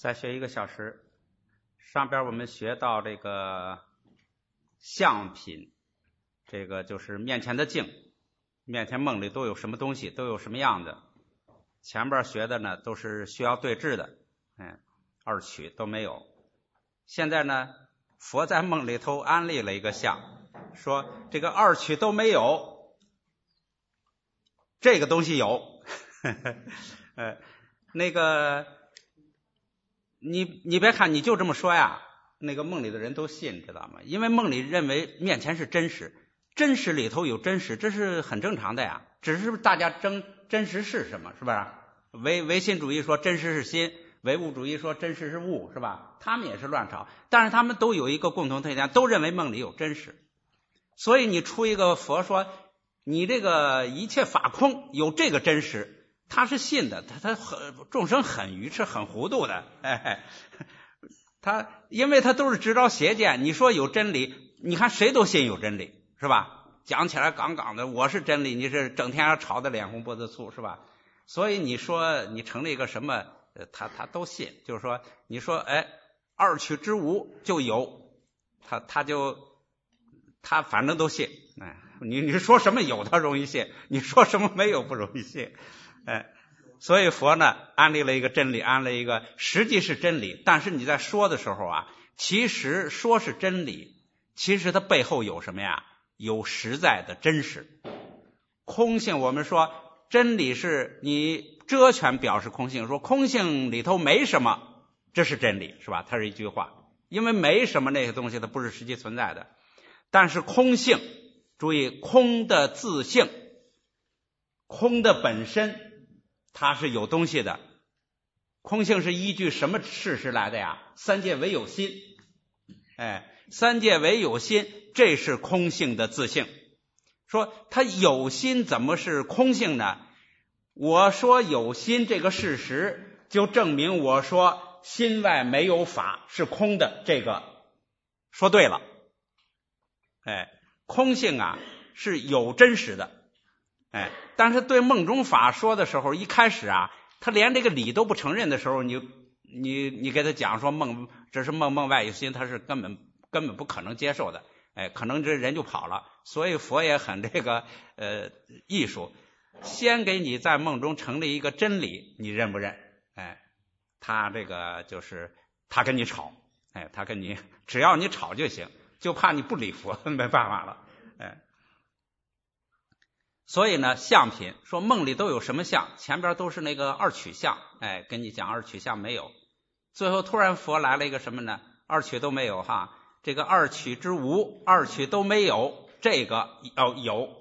再学1个小时。上边我们学到这个相品，这个就是面前的境，面前梦里都有什么东西，都有什么样子。前边学的呢都是需要对治的，二取都没有。现在呢，佛在梦里头安立了一个相，说这个二取都没有，这个东西有。那个你别看你就这么说呀，那个梦里的人都信，知道吗？因为梦里认为面前是真实，真实里头有真实，这是很正常的呀。只是大家争真实是什么，是吧？唯心主义说真实是心，唯物主义说真实是物，是吧？他们也是乱吵，但是他们都有一个共同特点，都认为梦里有真实。所以你出一个佛说你这个一切法空有这个真实，他是信的，他众生很愚痴很糊涂的，他因为他都是执着邪见，你说有真理，你看谁都信有真理，是吧？讲起来杠杠的，我是真理，你是整天要吵得脸红脖子粗，是吧？所以你说你成了一个什么，他都信，就是说你说二取之无就有，他反正都信，你说什么有他容易信，你说什么没有不容易信，所以佛呢安立了一个真理，安立一个实际是真理，但是你在说的时候啊，其实说是真理，其实它背后有什么呀？有实在的真实。空性我们说真理是你遮权表示空性，说空性里头没什么，这是真理，是吧？它是一句话，因为没什么那些东西它不是实际存在的。但是空性，注意空的自性，空的本身它是有东西的。空性是依据什么事实来的呀？三界唯有心，三界唯有心，这是空性的自性。说它有心怎么是空性呢？我说有心这个事实，就证明我说心外没有法是空的，这个说对了。空性啊是有真实的，但是对梦中法说的时候，一开始啊，他连这个理都不承认的时候，你给他讲说这是梦外有心，他是根本不可能接受的，可能这人就跑了。所以佛也很这个艺术，先给你在梦中成立一个真理，你认不认？他这个就是他跟你吵，他跟你只要你吵就行，就怕你不理佛，没办法了。所以呢，相品说梦里都有什么相，前边都是那个二取相，跟你讲二取相没有，最后突然佛来了一个什么呢？二取都没有哈，这个二取之无，二取都没有，这个有，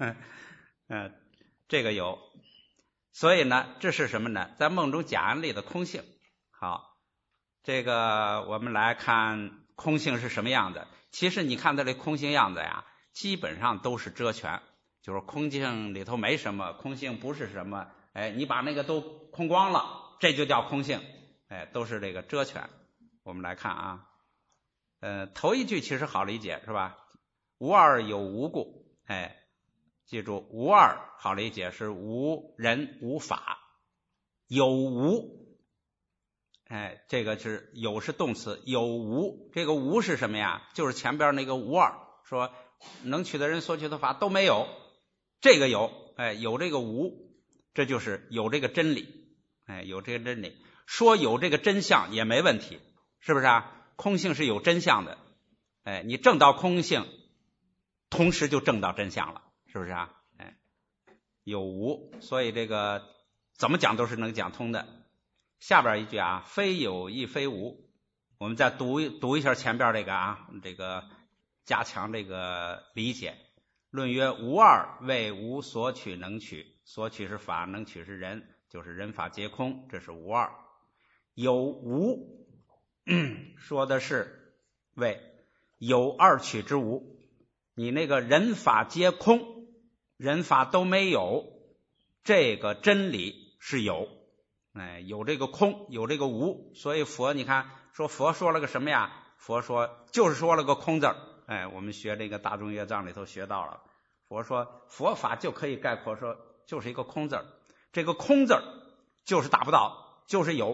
这个有。所以呢，这是什么呢？在梦中假安立的空性。好，这个我们来看空性是什么样的。其实你看它这空性样子呀，基本上都是遮权，就是空性里头没什么，空性不是什么，你把那个都空光了，这就叫空性，都是这个遮权。我们来看啊，头一句其实好理解，是吧？无二有无故，记住无二好理解是无人无法，有无，这个是有是动词，有无，这个无是什么呀？就是前边那个无二，说能取的人所取的法都没有，这个有，有这个无，这就是有这个真理，有这个真理。说有这个真相也没问题，是不是啊？空性是有真相的，你证到空性，同时就证到真相了，是不是啊？有无，所以这个怎么讲都是能讲通的。下边一句啊，非有亦非无，我们再读一下前边这个啊，这个加强这个理解。论曰无二谓无所取能取，所取是法，能取是人，就是人法皆空，这是无二。有无说的是谓有二取之无，你那个人法皆空，人法都没有，这个真理是有，有这个空，有这个无。所以佛你看说佛说了个什么呀？佛说就是说了个空字，我们学这个大众乐藏里头学到了，佛说佛法就可以概括说就是一个空字，这个空字就是达不到，就是有。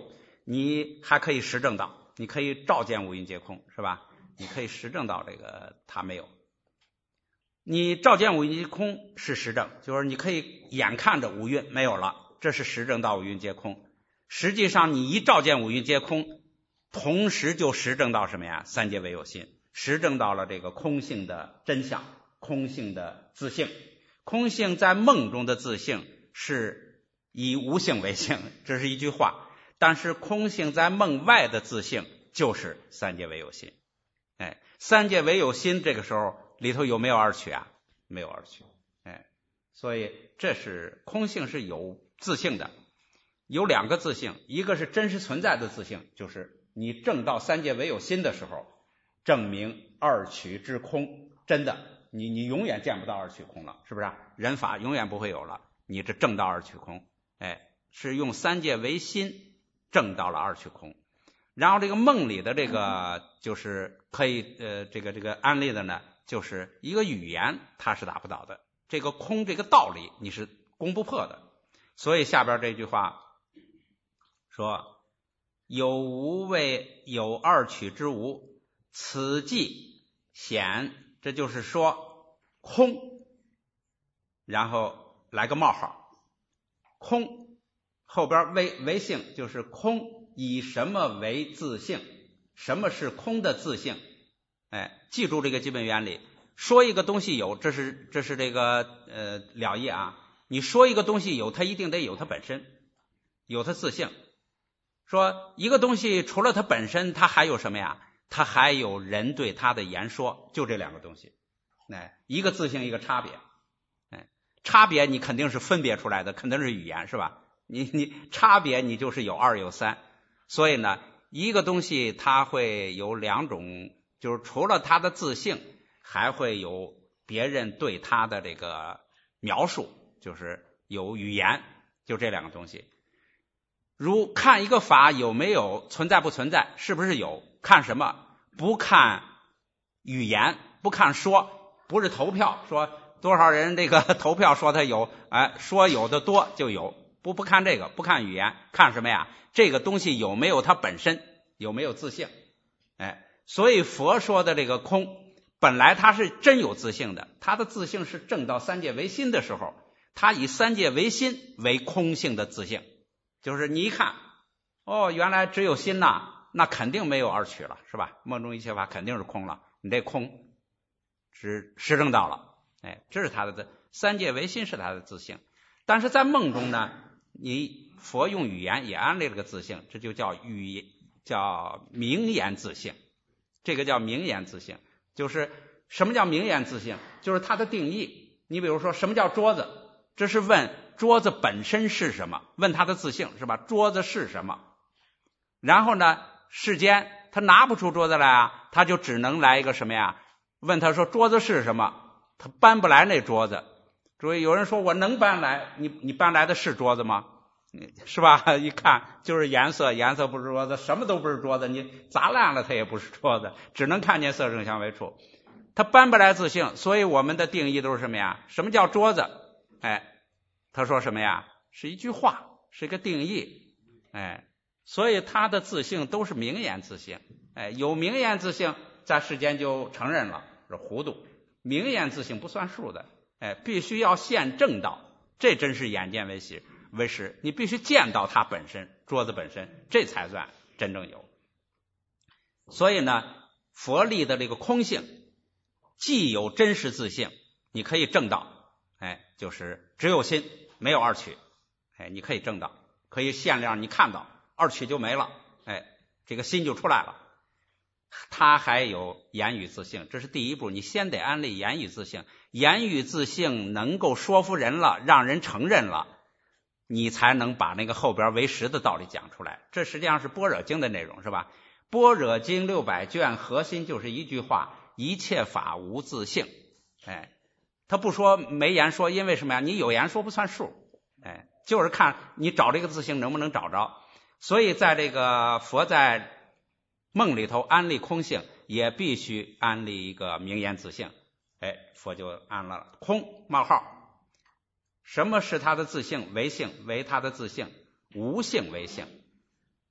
你还可以实证到，你可以照见五蕴皆空，是吧？你可以实证到这个它没有。你照见五蕴皆空是实证，就是你可以眼看着五蕴没有了，这是实证到五蕴皆空。实际上你一照见五蕴皆空，同时就实证到什么呀？三界唯有心，实证到了这个空性的真相，空性的自性。空性在梦中的自性是以无性为性，这是一句话。但是空性在梦外的自性就是三界唯有心。三界唯有心这个时候里头有没有二取啊？没有二取。所以这是空性是有自性的，有两个自性，一个是真实存在的自性，就是你证到三界唯有心的时候，证明二取之空真的，你永远见不到二取空了，是不是？人法永远不会有了，你这证到二取空，是用三界唯心证到了二取空。然后这个梦里的这个就是可以这个安利的呢，就是一个语言它是达不到的，这个空这个道理你是攻不破的。所以下边这句话说有无为有二取之无，此即显，这就是说空，然后来个冒号，空后边为性，就是空以什么为自性，什么是空的自性？记住这个基本原理。说一个东西有，这是这个了义啊。你说一个东西有，它一定得有它本身，有它自性。说一个东西除了它本身，它还有什么呀？它还有人对它的言说，就这两个东西。一个自性，一个差别。差别你肯定是分别出来的，肯定是语言，是吧？你差别你就是有二有三。所以呢，一个东西它会有两种，就是除了它的自性，还会有别人对它的这个描述，就是有语言，就这两个东西。如看一个法有没有存在不存在，是不是有，看什么？不看语言，不看说，不是投票说多少人这个投票说它有，说有的多就有，不看这个，不看语言，看什么呀？这个东西有没有它本身，有没有自性。所以佛说的这个空本来它是真有自性的，它的自性是证到三界唯心的时候，它以三界唯心为空性的自性，就是你一看原来只有心呐，那肯定没有二取了，是吧？梦中一切法肯定是空了，你这空是实证到了。这是它的三界唯心是它的自性。但是在梦中呢，你佛用语言也安立了个自性，这就叫名言自性。这个叫名言自性，就是什么叫名言自性？就是它的定义。你比如说什么叫桌子，这是问桌子本身是什么，问它的自性，是吧？桌子是什么？然后呢，世间他拿不出桌子来啊，他就只能来一个什么呀？问他说桌子是什么？他搬不来那桌子。所以有人说我能搬来，你搬来的是桌子吗？是吧？一看就是颜色，颜色不是桌子，什么都不是桌子，你砸烂了它也不是桌子，只能看见色声香味触，它搬不来自性。所以我们的定义都是什么呀？什么叫桌子？他说什么呀？是一句话，是一个定义。所以它的自性都是名言自性。有名言自性，在世间就承认了，是糊涂。名言自性不算数的，必须要现证到，这真是眼见为实，你必须见到它本身，桌子本身，这才算真正有。所以呢，佛立的这个空性既有真实自性，你可以证到，就是只有心，没有二取，你可以证到，可以限量你看到，二取就没了，这个心就出来了。它还有言语自性，这是第一步，你先得安立言语自性，言语自性能够说服人了，让人承认了，你才能把那个后边为实的道理讲出来。这实际上是般若经的内容，是吧？般若经600卷核心就是一句话，一切法无自性。他不说没言说，因为什么呀？你有言说不算数，就是看你找这个自性能不能找着。所以在这个佛在梦里头安立空性，也必须安立一个名言自性。佛就安了空冒号。什么是他的自性？为性为他的自性，无性为性。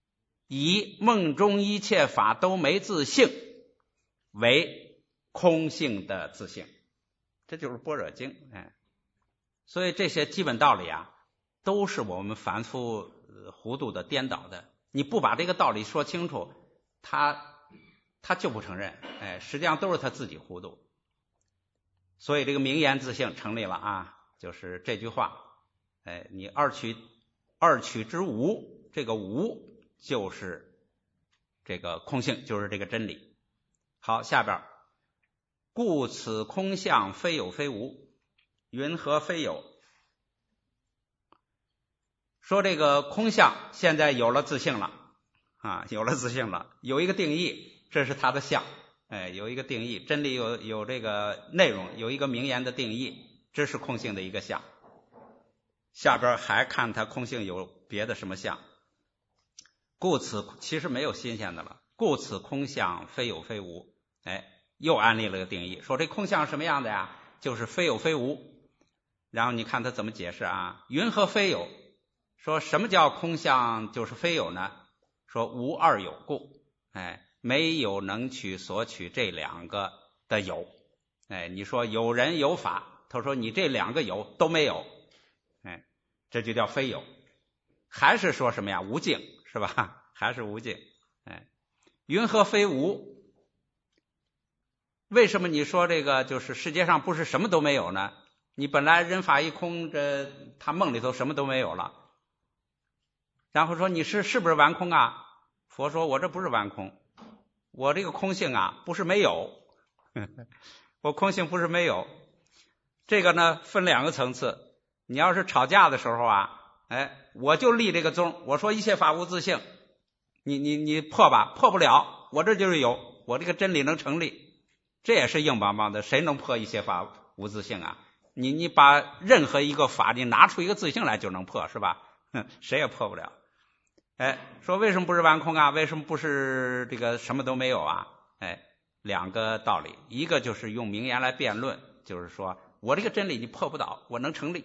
以梦中一切法都没自性为空性的自性，这就是般若经。所以这些基本道理啊，都是我们凡夫糊涂的颠倒的。你不把这个道理说清楚，他就不承认。实际上都是他自己糊涂。所以这个名言自性成立了啊，就是这句话。你二取之无，这个无就是这个空性，就是这个真理。好，下边故此空相非有非无，云何非有？说这个空相现在有了自性了啊，有了自性了，有一个定义，这是它的相。有一个定义，真理有这个内容，有一个名言的定义，这是空性的一个相。下边还看它空性有别的什么相。故此其实没有新鲜的了，故此空相非有非无。又安立了个定义，说这空相什么样的呀？就是非有非无。然后你看他怎么解释啊？云何非有？说什么叫空相就是非有呢？说无二有故。没有能取所取这两个的有。你说有人有法，他说你这两个有都没有，这就叫非有。还是说什么呀？无境，是吧？还是无境。云何非无？为什么你说这个就是世界上不是什么都没有呢？你本来人法一空，这他梦里头什么都没有了。然后说你是不是完空啊？佛说我这不是完空，我这个空性啊不是没有，我空性不是没有。这个呢分两个层次。你要是吵架的时候啊，我就立这个宗，我说一切法无自性，你破吧，破不了，我这就是有，我这个真理能成立。这也是硬邦邦的，谁能破一切法无自性啊？你把任何一个法你拿出一个自性来就能破，是吧？谁也破不了。说为什么不是完空啊？为什么不是这个什么都没有啊？两个道理，一个就是用名言来辩论，就是说我这个真理你破不倒，我能成立。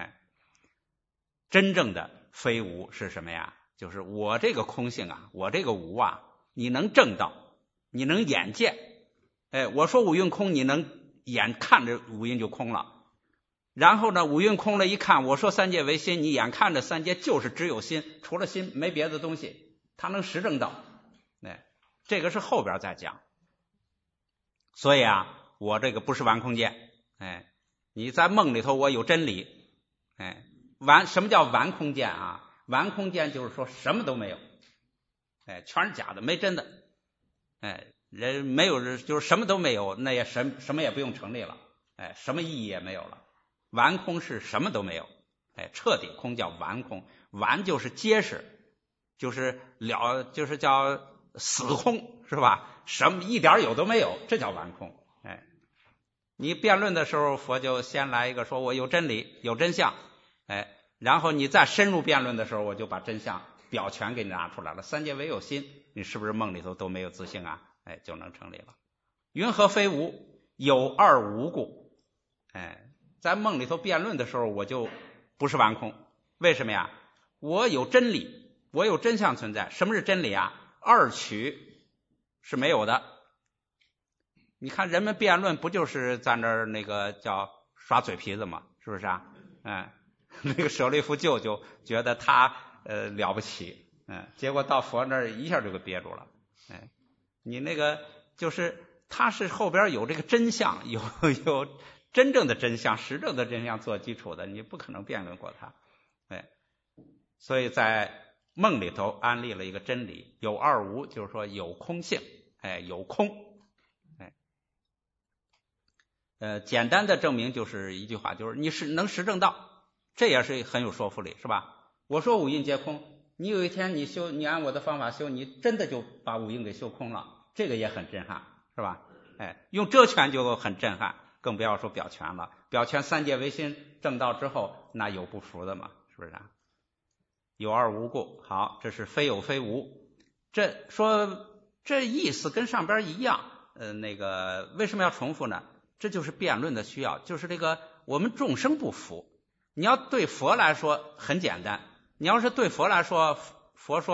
真正的非无是什么呀？就是我这个空性啊，我这个无啊，你能证到，你能眼见。我说五蕴空，你能眼看着五蕴就空了。然后呢，五蕴空了一看，我说三界为心，你眼看着三界就是只有心，除了心没别的东西，他能实证到。这个是后边再讲。所以啊，我这个不是完空见。你在梦里头我有真理。什么叫完空见啊？完空见就是说什么都没有。全是假的，没真的。人没有，就是什么都没有，那也什么也不用成立了。什么意义也没有了。完空是什么都没有。彻底空叫完空。完就是结实，就是叫死空，是吧？什么一点有都没有，这叫完空。你辩论的时候，佛就先来一个说我有真理，有真相。然后你再深入辩论的时候，我就把真相表全给你拿出来了。三界唯有心，你是不是梦里头都没有自性啊？就能成立了。云何非无？有二无故。在梦里头辩论的时候，我就不是完空。为什么呀？我有真理，我有真相存在。什么是真理啊？二取是没有的。你看人们辩论不就是在那儿那个叫耍嘴皮子吗？是不是啊？那个舍利弗舅舅觉得他了不起，结果到佛那儿一下就给憋住了。你那个就是他是后边有这个真相，有真正的真相，实证的真相做基础的，你不可能辩论过他。所以在梦里头安立了一个真理，有二无，就是说有空性。有空。简单的证明就是一句话，就是你是能实证到，这也是很有说服力，是吧？我说五蕴皆空，你有一天你按我的方法修，你真的就把五蕴给修空了，这个也很震撼，是吧？用遮权就很震撼，更不要说表权了。表权三界唯心证道之后，那有不服的嘛，是不是啊？有二无故。好，这是非有非无。这意思跟上边一样。那个为什么要重复呢？这就是辩论的需要，就是这个我们众生不服。你要对佛来说很简单，你要是对佛来说，佛说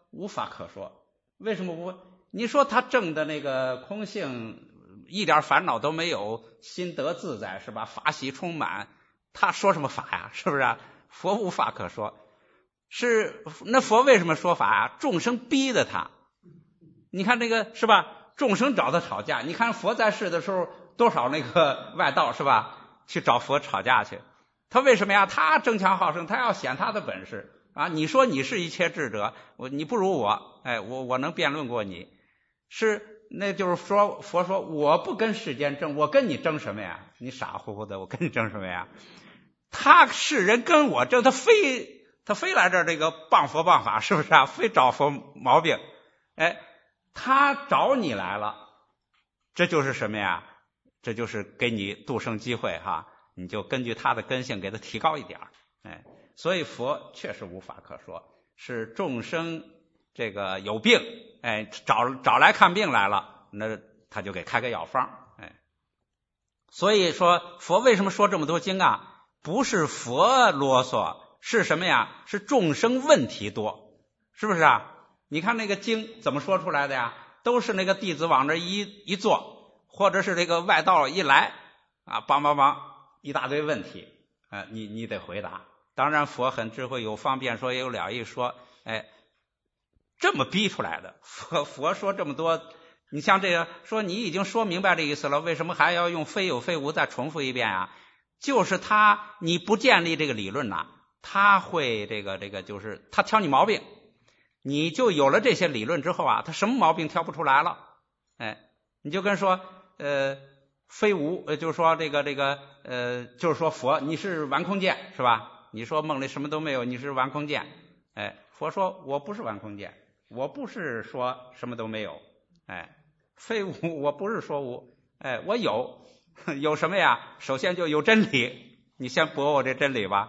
无法可说。为什么无？你说他证的那个空性一点烦恼都没有，心得自在，是吧？法喜充满，他说什么法呀？是不是啊？佛无法可说。是那佛为什么说法啊？众生逼的他。你看这个是吧？众生找他吵架。你看佛在世的时候，多少那个外道是吧？去找佛吵架去。他为什么呀？他争强好胜，他要显他的本事啊！你说你是一切智者，你不如我，我能辩论过你。那就是说佛说我不跟世间争，我跟你争什么呀？你傻乎乎的，我跟你争什么呀？他世人跟我争，他非来这儿这个谤佛谤法，是不是啊？非找佛毛病。他找你来了，这就是什么呀？这就是给你度生机会哈，你就根据他的根性给他提高一点。所以佛确实无法可说，是众生这个有病，找来看病来了，那他就给开个药方。所以说佛为什么说这么多经啊？不是佛啰嗦，是什么呀？是众生问题多，是不是啊？你看那个经怎么说出来的呀？都是那个弟子往这一坐，或者是这个外道一来啊，梆一大堆问题你得回答。当然佛很智慧，有方便说也有了义说，这么逼出来的。佛说这么多，你像这个说你已经说明白这意思了，为什么还要用非有非无再重复一遍啊？就是你不建立这个理论呐，他会这个就是他挑你毛病。你就有了这些理论之后啊，他什么毛病挑不出来了。你就跟说非无，就是说就是说佛你是玩空见，是吧？你说梦里什么都没有，你是玩空见。佛说我不是玩空见，我不是说什么都没有。非无我不是说无，我有什么呀？首先就有真理，你先驳我这真理吧。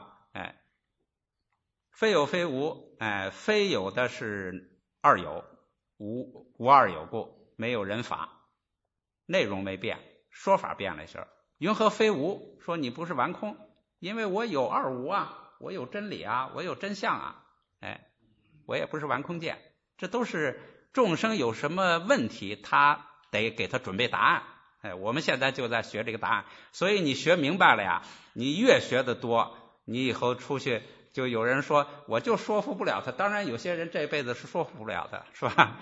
非有非无，非有的是二有，无二有故，没有人法，内容没变，说法变了一下。云何非无？说你不是玩空，因为我有二无啊，我有真理啊，我有真相啊，我也不是玩空见。这都是众生有什么问题，他得给他准备答案。我们现在就在学这个答案，所以你学明白了呀，你越学得多，你以后出去就有人说我就说服不了他。当然有些人这辈子是说服不了的，是吧？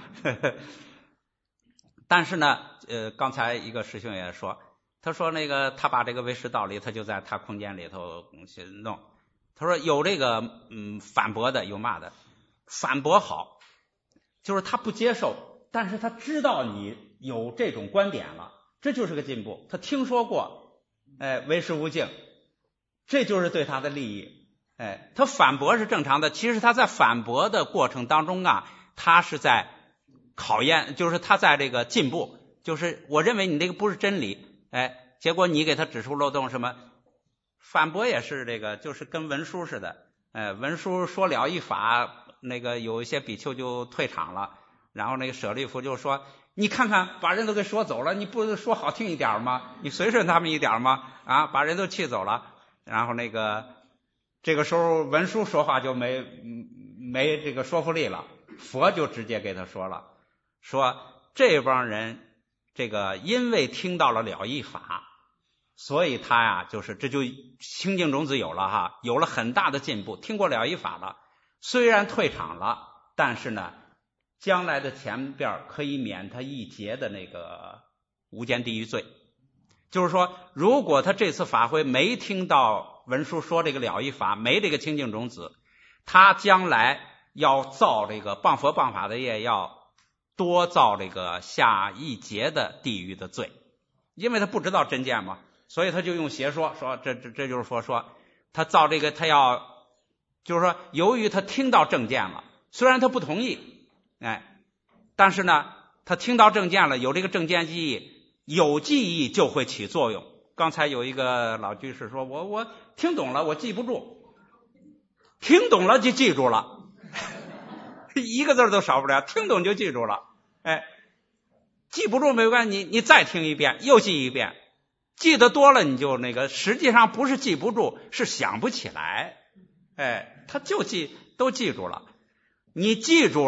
但是呢刚才一个师兄也说，他说那个他把这个唯识道理他就在他空间里头去弄。他说有这个反驳的，有骂的。反驳好，就是他不接受，但是他知道你有这种观点了，这就是个进步。他听说过唯识无境，这就是对他的利益。他反驳是正常的，其实他在反驳的过程当中啊，他是在考验，就是他在这个进步，就是我认为你这个不是真理，结果你给他指出漏洞什么。反驳也是这个，就是跟文殊似的，文殊说了一法，那个有一些比丘就退场了，然后那个舍利弗就说，你看看把人都给说走了，你不说好听一点吗？你随顺他们一点吗？把人都气走了。然后这个时候文殊说话就没这个说服力了，佛就直接给他说了，说这帮人这个因为听到了了义法，所以他呀就是这就清净种子有了哈，有了很大的进步，听过了义法了，虽然退场了，但是呢将来的前边可以免他一劫的那个无间地狱罪。就是说如果他这次法会没听到文殊说这个了义法，没这个清净种子，他将来要造这个谤佛谤法的业，要多造这个下一劫的地狱的罪，因为他不知道真见嘛，所以他就用邪说，说这就是佛说他造这个，他要就是说由于他听到正见了，虽然他不同意，但是呢他听到正见了，有这个正见记忆，有记忆就会起作用。刚才有一个老居士说，我听懂了，我记不住，听懂了就记住了，一个字都少不了，听懂就记住了。记不住没关系，你再听一遍，又记一遍，记得多了你就实际上不是记不住，是想不起来。他就都记住了。你记住了，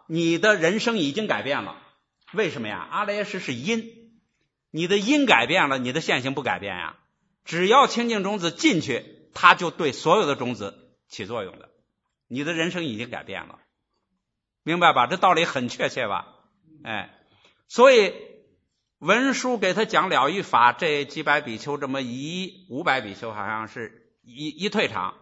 你的人生已经改变了。为什么呀？阿赖耶识是因，你的因改变了，你的现行不改变呀。只要清净种子进去，它就对所有的种子起作用的。你的人生已经改变了，明白吧？这道理很确切吧？所以文殊给他讲了义法，这几百比丘这么500比丘好像是一退场，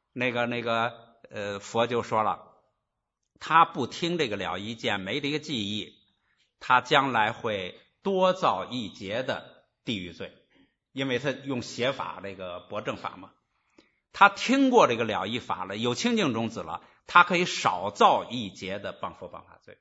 佛就说了，他不听这个了义见，没这个记忆，他将来会多造一劫的地狱罪，因为他用邪法这个驳正法嘛。他听过这个了义法了，有清净种子了，他可以少造一劫的谤佛谤法罪。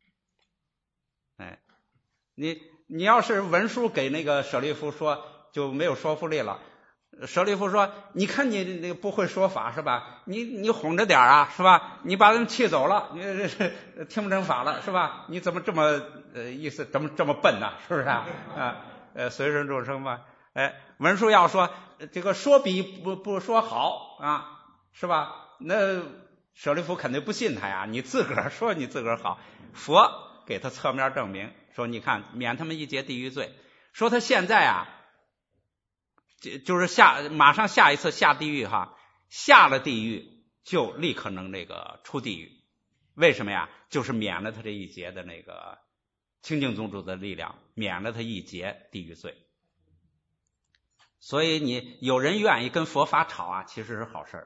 你要是文殊给那个舍利弗说，就没有说服力了。舍利弗说，你看你那个不会说法是吧？你哄着点啊是吧？你把他们气走了，你听不成法了是吧？你怎么这么意思怎么这么笨呢？是不是啊？随顺众生嘛。文殊要说这个说比不说好啊，是吧？那舍利弗肯定不信他呀，你自个儿说你自个儿好。佛给他侧面证明说，你看免他们一劫地狱罪，说他现在啊就是马上下一次下地狱哈，下了地狱就立刻能那个出地狱。为什么呀？就是免了他这一劫的那个清净种子的力量，免了他一劫地狱罪。所以你有人愿意跟佛法吵啊，其实是好事儿。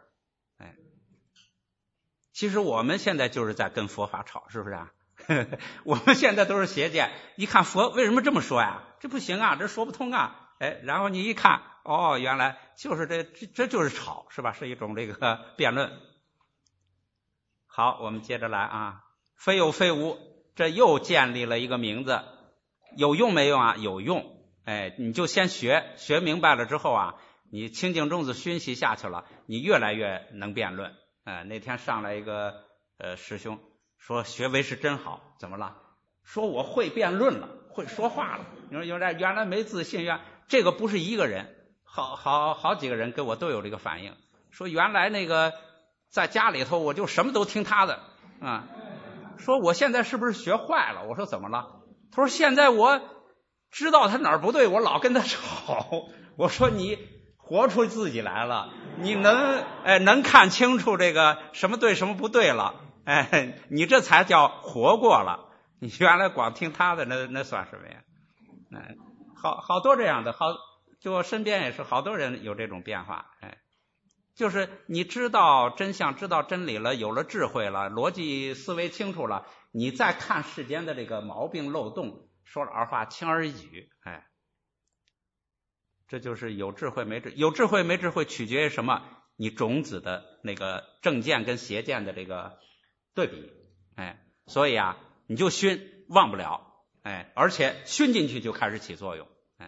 其实我们现在就是在跟佛法吵，是不是啊？我们现在都是邪见，一看佛为什么这么说呀？这不行啊，这说不通啊。然后你一看，哦，原来就是这就是吵，是吧？是一种这个辩论。好，我们接着来啊。非有非无，这又建立了一个名字，有用没用啊？有用。你就先学明白了之后啊，你清净种子熏习下去了，你越来越能辩论。那天上来一个师兄说学唯识真好，怎么了？说我会辩论了，会说话了。你说原来没自信，这个不是一个人，好几个人跟我都有这个反应，说原来那个在家里头我就什么都听他的啊。说我现在是不是学坏了？我说怎么了？他说现在我知道他哪儿不对，我老跟他吵。我说你活出自己来了，你能看清楚这个什么对什么不对了，你这才叫活过了。你原来光听他的，那算什么呀？好多这样的，就我身边也是好多人有这种变化。就是你知道真相，知道真理了，有了智慧了，逻辑思维清楚了，你再看世间的这个毛病漏洞，说了二话轻而易举。这就是有智慧没智慧。有智慧没智慧取决于什么？你种子的那个正见跟邪见的这个对比。所以啊，你就熏忘不了。而且熏进去就开始起作用。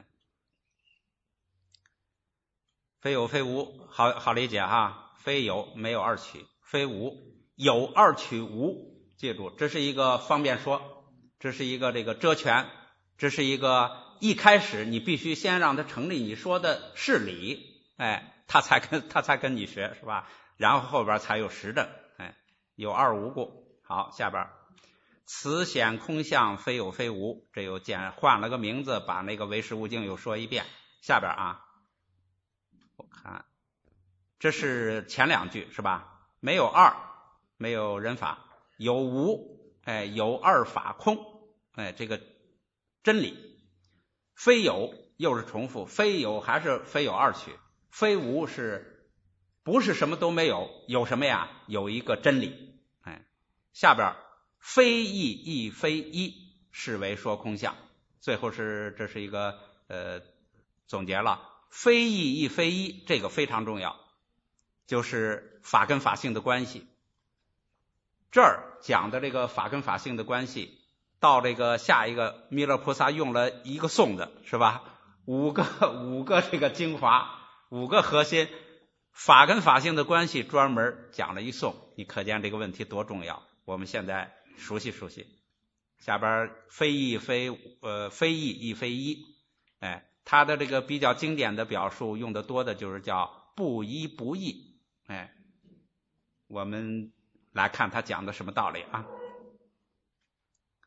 非有非无，好理解哈。非有没有二取，非无有二取无。记住，这是一个方便说，这是一个这个遮权，这是一个一开始你必须先让他成立，你说的是理，他才跟你学，是吧？然后后边才有实证。有二无故。好，下边此显空相，非有非无。这又换了个名字，把那个唯识无境又说一遍。下边啊，我看这是前两句是吧？没有二，没有人法；有无，有二法空。这个真理。非有又是重复，非有还是非有二取，非无是不是什么都没有？有什么呀？有一个真理。下边非义亦非一，是为说空相。最后这是一个总结了，非义亦非一，这个非常重要，就是法跟法性的关系。这儿讲的这个法跟法性的关系，到这个下一个弥勒菩萨用了一个颂的，是吧？五个这个精华，5个核心，法跟法性的关系专门讲了一颂。你可见这个问题多重要，我们现在熟悉熟悉。下边非义亦非一，它的这个比较经典的表述用的多的就是叫不一不异。我们来看他讲的什么道理啊？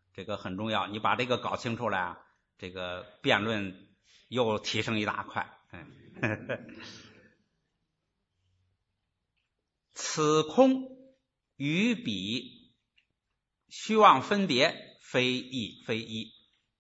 这个很重要。你把这个搞清楚了啊，这个辩论又提升一大块。此空与彼虚妄分别，非异非一。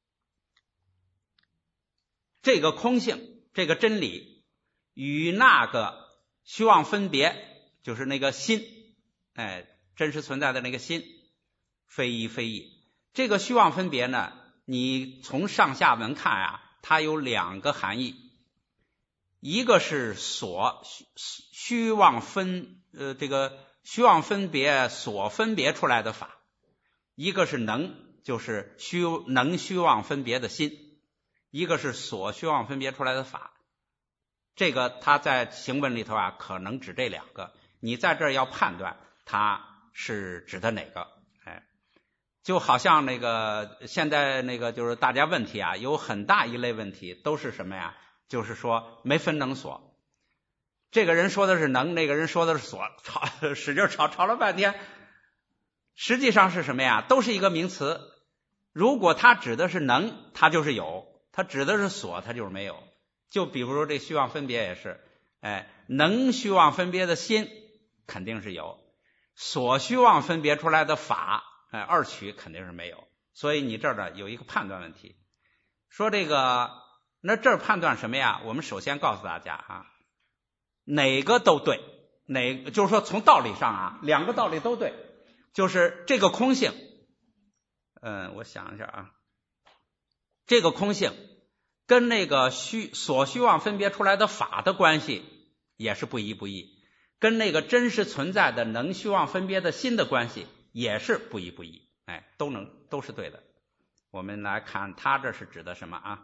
这个空性，这个真理与那个虚妄分别，就是那个心，真实存在的那个心，非一非异。这个虚妄分别呢，你从上下文看啊，它有两个含义。一个是虚妄分别所分别出来的法，一个是就是虚妄分别的心，一个是所虚妄分别出来的法。这个它在行文里头啊，可能指这两个，你在这儿要判断它是指的哪个。就好像那个现在那个就是大家问题啊，有很大一类问题都是什么呀？就是说没分能所，这个人说的是能，那个人说的是所，使劲吵了半天，实际上是什么呀？都是一个名词。如果它指的是能，它就是有；它指的是所，它就是没有。就比如说这虚妄分别也是，能虚妄分别的心肯定是有，所虚妄分别出来的法，二取肯定是没有。所以你这儿呢有一个判断问题，说这个。那这儿判断什么呀？我们首先告诉大家啊，哪个都对，就是说从道理上啊，两个道理都对，就是这个空性，我想一下啊，这个空性跟那个所虚妄分别出来的法的关系也是不一不异，跟那个真实存在的能虚妄分别的心的关系也是不一不异，都是对的。我们来看它这是指的什么啊？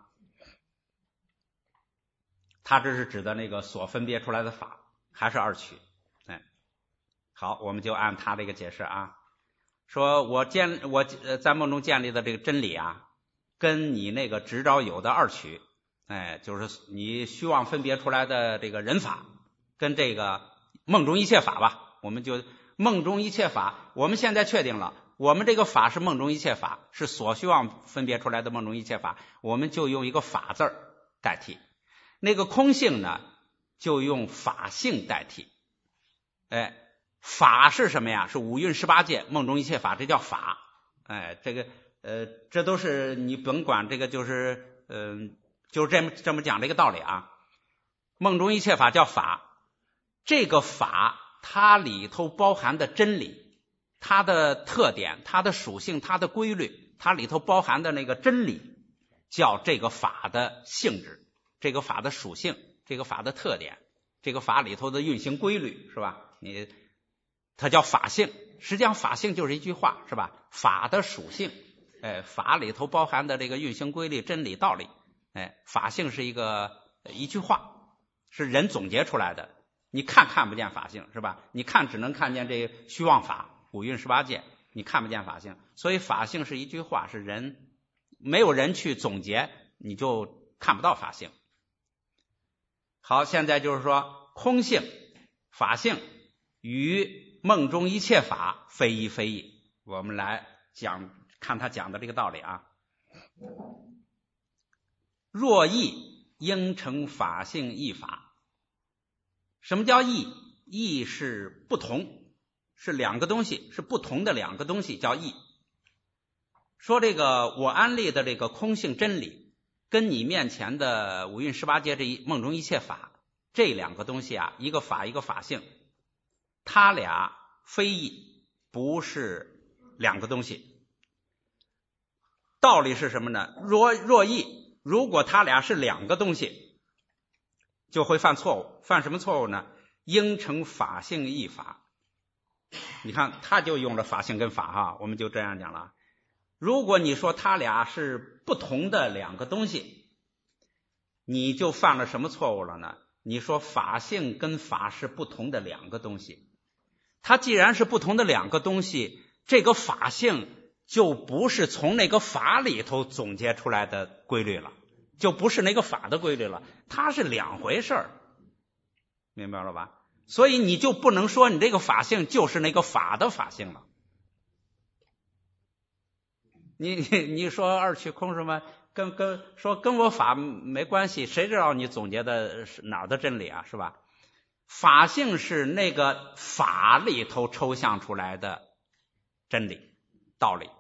它这是指的那个所分别出来的法，还是二取？好，我们就按他这个解释啊，说我在梦中建立的这个真理啊，跟你那个执着有的二取，就是你虚妄分别出来的这个人法，跟这个梦中一切法吧，我们就梦中一切法，我们现在确定了，我们这个法是梦中一切法，是所虚妄分别出来的梦中一切法，我们就用一个法字代替。那个空性呢，就用法性代替。法是什么呀？是五蕴十八界梦中一切法，这叫法。这都是你甭管这个，就是这么讲这个道理啊。梦中一切法叫法，这个法它里头包含的真理，它的特点，它的属性，它的规律，它里头包含的那个真理，叫这个法的性质。这个法的属性，这个法的特点，这个法里头的运行规律，是吧？它叫法性。实际上法性就是一句话，是吧？法的属性，法里头包含的这个运行规律、真理、道理，法性是一句话，是人总结出来的。你看不见法性，是吧？你看只能看见这虚妄法、五蕴十八界，你看不见法性。所以法性是一句话，是人没有人去总结，你就看不到法性。好，现在就是说空性、法性与梦中一切法非一非异。我们来看他讲的这个道理啊。若异，应成法性异法。什么叫异？异是不同，是两个东西，是不同的两个东西叫异。说这个我安立的这个空性真理，跟你面前的五蕴十八界这梦中一切法，这两个东西啊，一个法一个法性，它俩非异，不是两个东西。道理是什么呢？若异，如果它俩是两个东西，就会犯错误。犯什么错误呢？应成法性异法。你看他就用了法性跟法哈，我们就这样讲了。如果你说他俩是不同的两个东西，你就犯了什么错误了呢？你说法性跟法是不同的两个东西，它既然是不同的两个东西，这个法性就不是从那个法里头总结出来的规律了，就不是那个法的规律了，它是两回事儿，明白了吧？所以你就不能说你这个法性就是那个法的法性了。 你说二取空什么，跟我法没关系，谁知道你总结的是哪儿的真理啊，是吧？法性是那个法里头抽象出来的真理道理，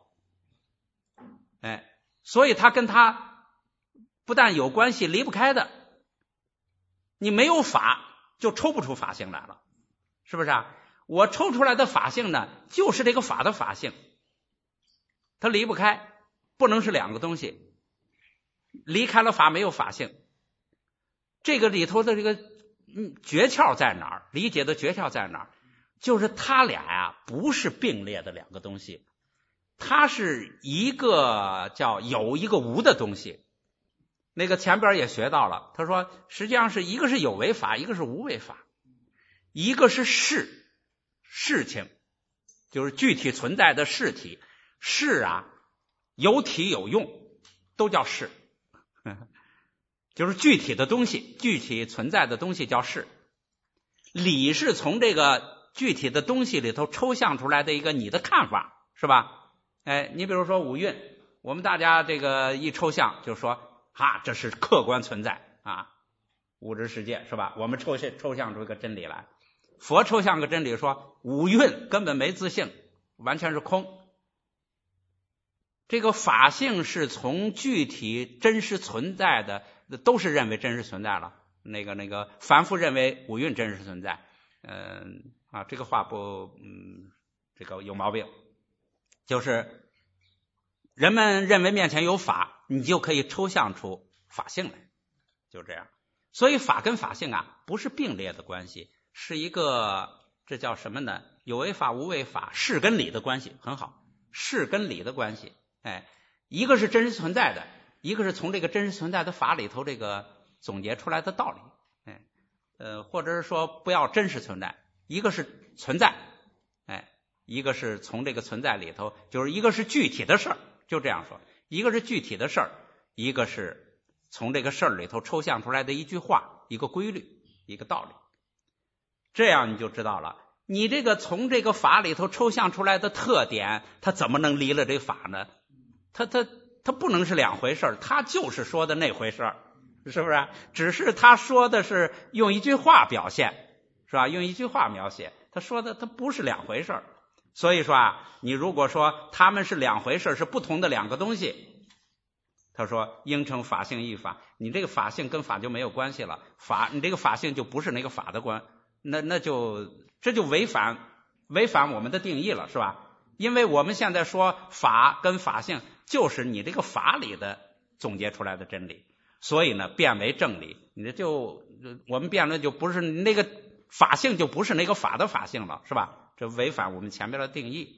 所以它跟它不但有关系，离不开的。你没有法就抽不出法性来了，是不是啊？我抽出来的法性呢，就是这个法的法性，它离不开，不能是两个东西。离开了法没有法性，这个里头的这个诀窍在哪儿？理解的诀窍在哪儿？就是它俩呀不是并列的两个东西，它是一个叫有一个无的东西。那个前边也学到了，他说实际上是一个是有为法，一个是无为法，一个是事情，就是具体存在的事体，事啊有体有用都叫事，就是具体的东西，具体存在的东西叫事。理是从这个具体的东西里头抽象出来的一个你的看法，是吧？你比如说五蕴，我们大家这个一抽象就说这是客观存在啊，物质世界，是吧？我们抽象出一个真理来。佛抽象个真理说五蕴根本没自性，完全是空。这个法性是从具体真实存在的，都是认为真实存在了。那个凡夫认为五蕴真实存在，这个话这个有毛病。就是人们认为面前有法，你就可以抽象出法性来，就这样。所以法跟法性啊不是并列的关系，是一个这叫什么呢？有为法无为法，事跟理的关系，很好，事跟理的关系。一个是真实存在的，一个是从这个真实存在的法里头这个总结出来的道理。或者是说不要真实存在，一个是存在，一个是从这个存在里头，就是一个是具体的事儿，就这样说，一个是具体的事儿，一个是从这个事儿里头抽象出来的一句话，一个规律，一个道理。这样你就知道了，你这个从这个法里头抽象出来的特点，它怎么能离了这法呢？它不能是两回事，它就是说的那回事，是不是？只是他说的是用一句话表现，是吧？用一句话描写，他说的它不是两回事。所以说你如果说他们是两回事，是不同的两个东西，他说应成法性一法，你这个法性跟法就没有关系了，你这个法性就不是那个法的关，这就违反我们的定义了，是吧？因为我们现在说法跟法性就是你这个法里的总结出来的真理，所以呢变为正理，我们辩论就不是那个法性，就不是那个法的法性了，是吧？这违反我们前面的定义。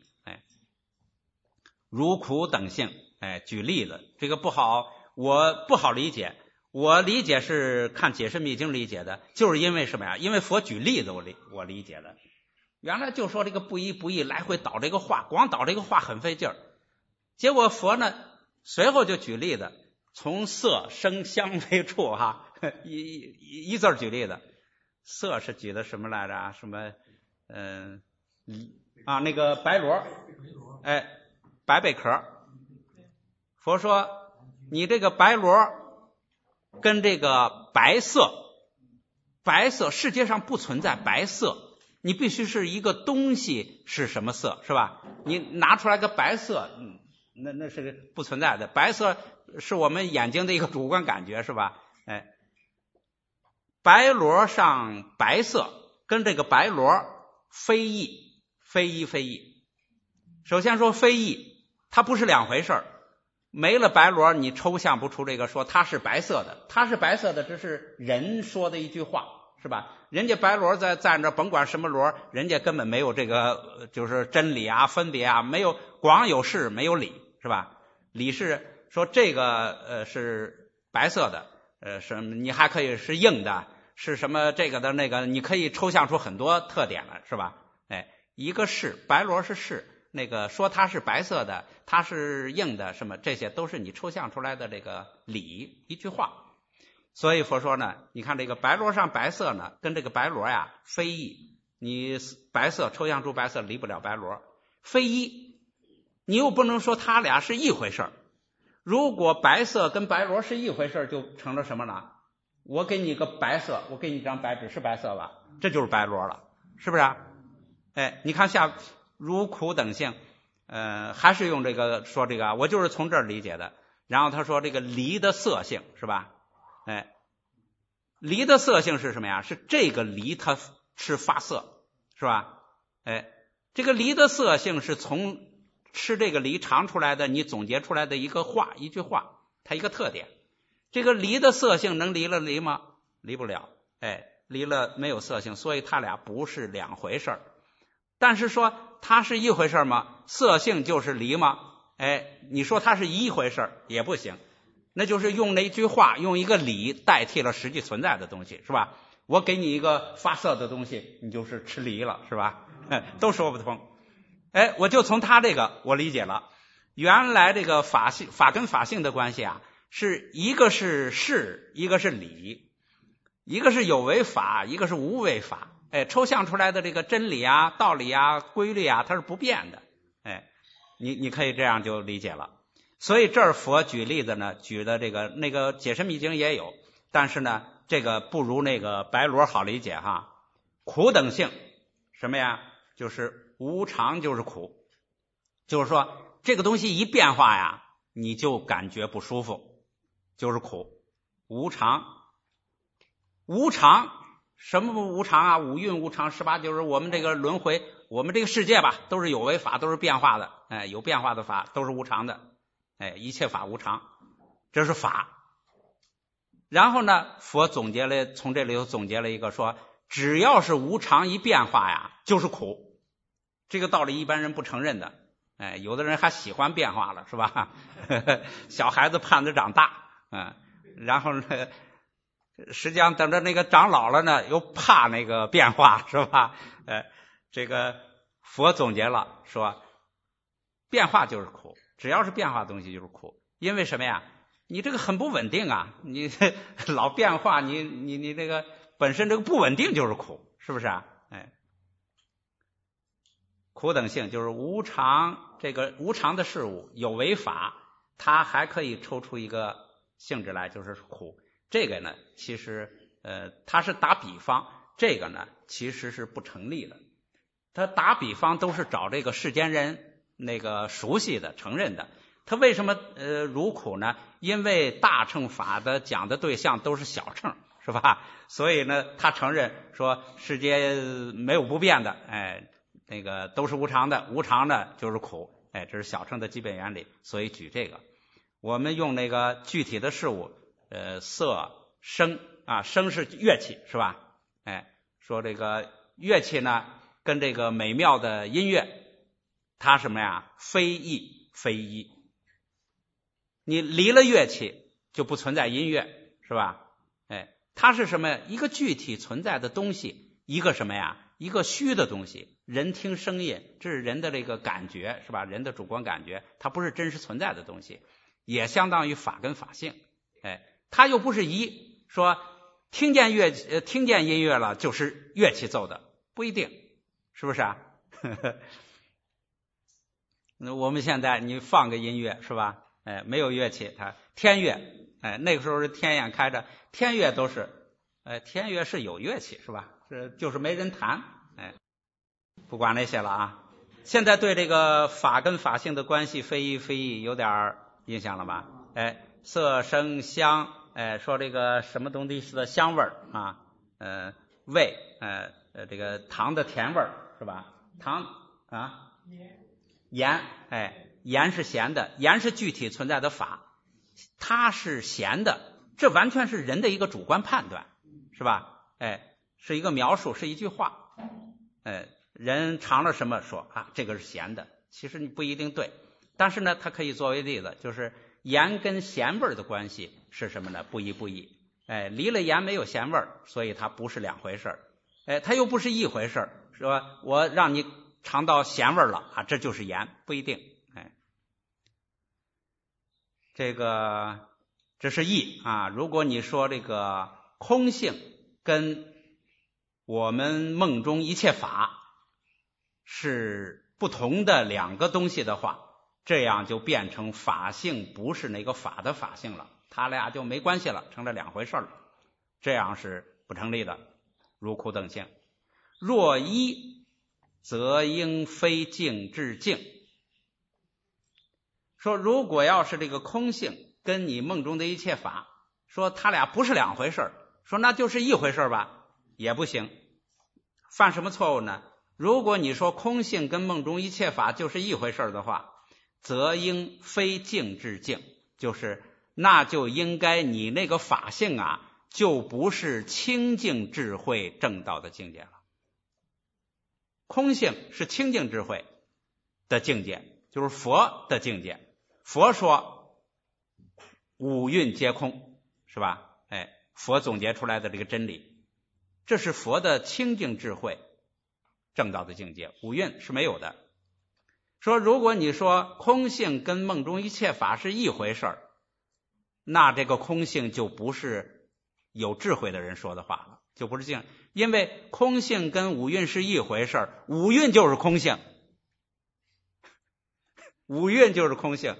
如苦等性，举例子，这个不好，我不好理解。我理解是看解释密经理解的，就是因为什么呀？因为佛举例子，我理解的。原来就说这个不一不异，来回倒这个话，光倒这个话很费劲儿。结果佛呢随后就举例子，从色声香味触一字举例子。色是举的什么来着？什么那个白螺，白贝壳。佛说你这个白螺跟这个白色，世界上不存在白色，你必须是一个东西是什么色，是吧？你拿出来个白色，那是不存在的。白色是我们眼睛的一个主观感觉，是吧？白螺上白色跟这个白螺非异。首先说非异，它不是两回事，没了白螺你抽象不出这个说它是白色的，这是人说的一句话，是吧？人家白螺在那甭管什么螺，人家根本没有这个就是真理啊分别啊，没有，光有事没有理，是吧？理是说这个是白色的，你还可以是硬的，是什么这个的那个，你可以抽象出很多特点来，是吧？一个是白螺是那个说它是白色的，它是硬的，什么这些都是你抽象出来的这个理，一句话。所以佛说呢，你看这个白螺上白色呢，跟这个白螺呀非异，你白色抽象出白色离不了白螺，非一， 你又不能说他俩是一回事儿。如果白色跟白螺是一回事儿，就成了什么了？我给你个白色，我给你一张白纸是白色吧，这就是白螺了，是不是？你看下如苦等性，还是用这个说这个，我就是从这儿理解的。然后他说这个离的色性是吧？离的色性是什么呀？是这个离它是发色，是吧？这个离的色性是从吃这个梨尝出来的，你总结出来的一句话，它一个特点。这个梨的色性能离了梨吗？离不了。离了没有色性，所以它俩不是两回事儿。但是说它是一回事吗？色性就是梨吗？你说它是一回事也不行，那就是用那句话，用一个理代替了实际存在的东西，是吧？我给你一个发色的东西，你就是吃梨了，是吧？都说不通。我就从他这个我理解了，原来这个法跟法性的关系啊，是一个是事，一个是理，一个是有为法，一个是无为法。抽象出来的这个真理啊、道理啊、规律啊，它是不变的。你可以这样就理解了。所以这儿佛举例子呢，举的这个那个解深密经也有，但是呢，这个不如那个白螺好理解哈。苦等性什么呀？就是无常就是苦，就是说这个东西一变化呀，你就感觉不舒服，就是苦。无常，无常什么无常啊？五蕴无常，18就是我们这个轮回，我们这个世界吧，都是有为法，都是变化的。有变化的法都是无常的。一切法无常，这是法。然后呢，佛总结了，从这里头总结了一个说，只要是无常一变化呀，就是苦。这个道理一般人不承认的。有的人还喜欢变化了，是吧？小孩子盼着长大，然后呢，实际上等着那个长老了呢，又怕那个变化，是吧？这个佛总结了说，变化就是苦，只要是变化的东西就是苦。因为什么呀？你这个很不稳定啊，你老变化，你这个本身这个不稳定就是苦，是不是啊？苦等性就是无常，这个无常的事物有为法，它还可以抽出一个性质来，就是苦。这个呢，其实它是打比方，这个呢其实是不成立的。他打比方都是找这个世间人那个熟悉的、承认的。他为什么如苦呢？因为大乘法的讲的对象都是小乘，是吧？所以呢，他承认说世间没有不变的，那个都是无常的，无常的就是苦，这是小乘的基本原理，所以举这个。我们用那个具体的事物，色、声啊，声是乐器，是吧？说这个乐器呢，跟这个美妙的音乐，它什么呀？非异非一。你离了乐器，就不存在音乐，是吧？它是什么呀？一个具体存在的东西，一个什么呀？一个虚的东西。人听声音，这是人的这个感觉，是吧？人的主观感觉，它不是真实存在的东西，也相当于法跟法性。它又不是一，说听见音乐了就是乐器奏的，不一定，是不是啊？那我们现在你放个音乐，是吧？没有乐器，它天乐，那个时候是天眼开着，天乐都是，天乐是有乐器，是吧？就是没人弹，不管那些了啊。现在对这个法跟法性的关系非一非一有点印象了吧？色声香，说这个什么东西的香味儿啊，味，这个糖的甜味儿，是吧？糖啊，盐，盐是咸的，盐是具体存在的法，它是咸的，这完全是人的一个主观判断，是吧？是一个描述，是一句话。人尝了什么说啊，这个是咸的，其实你不一定对，但是呢，它可以作为例子，就是盐跟咸味的关系是什么呢？不一不异。离了盐没有咸味，所以它不是两回事。它又不是一回事，说我让你尝到咸味了啊，这就是盐，不一定。这是义啊。如果你说这个空性跟我们梦中一切法是不同的两个东西的话， 这样就变成法性不是那个法的法性了，他俩就没关系了，成了两回事了，这样是不成立的，如苦等性。若一则应非静至静。说如果要是这个空性跟你梦中的一切法，说他俩不是两回事，说那就是一回事吧，也不行。犯什么错误呢？如果你说空性跟梦中一切法就是一回事的话，则应非静至静，就是那就应该你那个法性啊，就不是清净智慧正道的境界了。空性是清净智慧的境界，就是佛的境界。佛说五蕴皆空，是吧？佛总结出来的这个真理，这是佛的清净智慧正道的境界，五蕴是没有的。说如果你说空性跟梦中一切法是一回事，那这个空性就不是有智慧的人说的话了，就不是静。因为空性跟五蕴是一回事，五蕴就是空性，五蕴就是空性。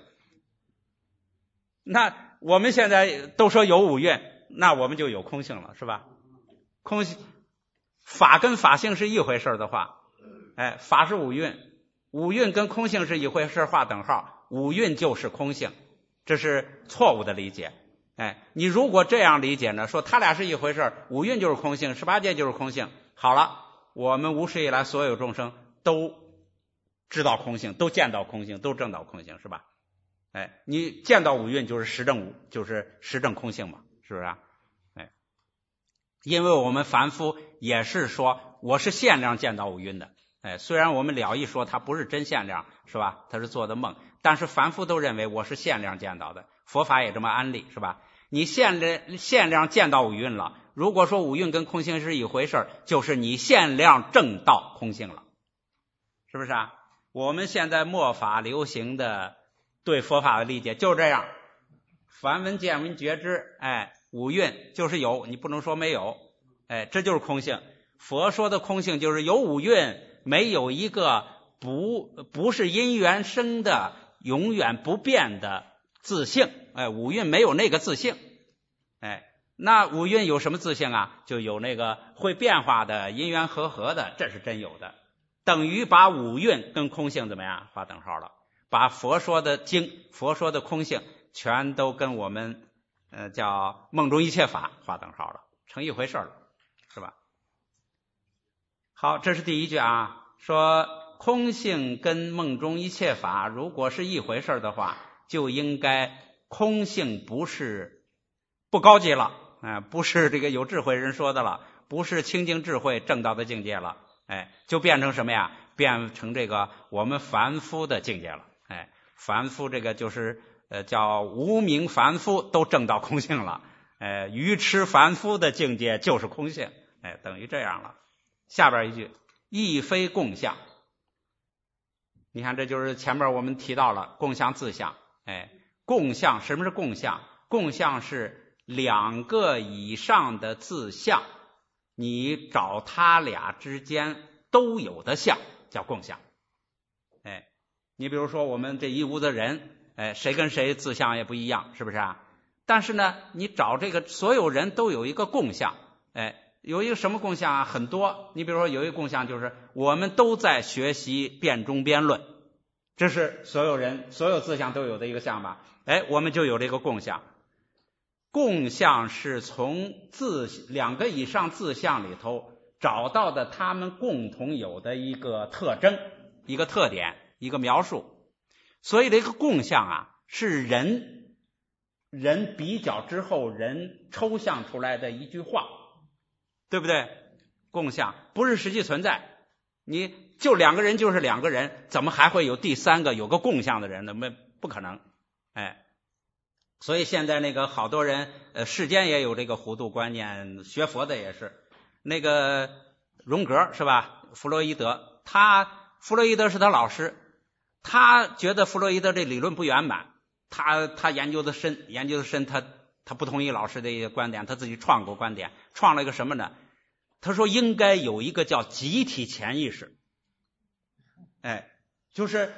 那我们现在都说有五蕴，那我们就有空性了，是吧？空性法跟法性是一回事的话，法是五蕴，五蕴跟空性是一回事，画等号，五蕴就是空性，这是错误的理解。你如果这样理解呢，说他俩是一回事，五蕴就是空性，18界就是空性，好了，我们无始以来所有众生都知道空性，都见到空性，都证到空性，是吧？你见到五蕴就是实证就是实证空性嘛，是不是啊？因为我们凡夫也是说我是限量见到五蕴的，虽然我们了义说它不是真限量，是吧？它是做的梦，但是凡夫都认为我是限量见到的，佛法也这么安利，是吧？你限量见到五蕴了，如果说五蕴跟空性是一回事，就是你限量证到空性了，是不是啊？我们现在末法流行的对佛法的理解就是这样，凡闻见闻觉知，五蕴就是有，你不能说没有，这就是空性。佛说的空性就是有五蕴，没有一个不是因缘生的永远不变的自性，五蕴没有那个自性，那五蕴有什么自性啊？就有那个会变化的因缘和的，这是真有的，等于把五蕴跟空性怎么样画等号了，把佛说的经，佛说的空性全都跟我们叫梦中一切法画等号了，成一回事了，是吧？好，这是第一句啊，说空性跟梦中一切法如果是一回事的话，就应该空性不高级了，不是这个有智慧人说的了，不是清净智慧正道的境界了，就变成什么呀？变成这个我们凡夫的境界了，凡夫这个就是叫无明凡夫都证到空性了，愚痴凡夫的境界就是空性，等于这样了。下边一句亦非共相，你看这就是前面我们提到了共相自相，共相什么是共相？共相是两个以上的自相，你找他俩之间都有的相叫共相。你比如说我们这一屋子人，谁跟谁自相也不一样，是不是啊？但是呢，你找这个所有人都有一个共相，有一个什么共相啊？很多。你比如说有一个共相就是我们都在学习辩中辩论，这是所有人所有自相都有的一个相吧？我们就有这个共相。共相是从两个以上自相里头找到的他们共同有的一个特征、一个特点、一个描述。所以这个共相啊，是人比较之后人抽象出来的一句话，对不对？共相不是实际存在，你就两个人就是两个人，怎么还会有第三个有个共相的人呢？不可能。所以现在那个好多人世间也有这个糊涂观念，学佛的也是。那个荣格是吧？弗洛伊德是他老师，他觉得弗洛伊德这理论不圆满，他研究的深，他不同意老师的一个观点，他自己创过观点，创了一个什么呢？他说应该有一个叫集体潜意识，就是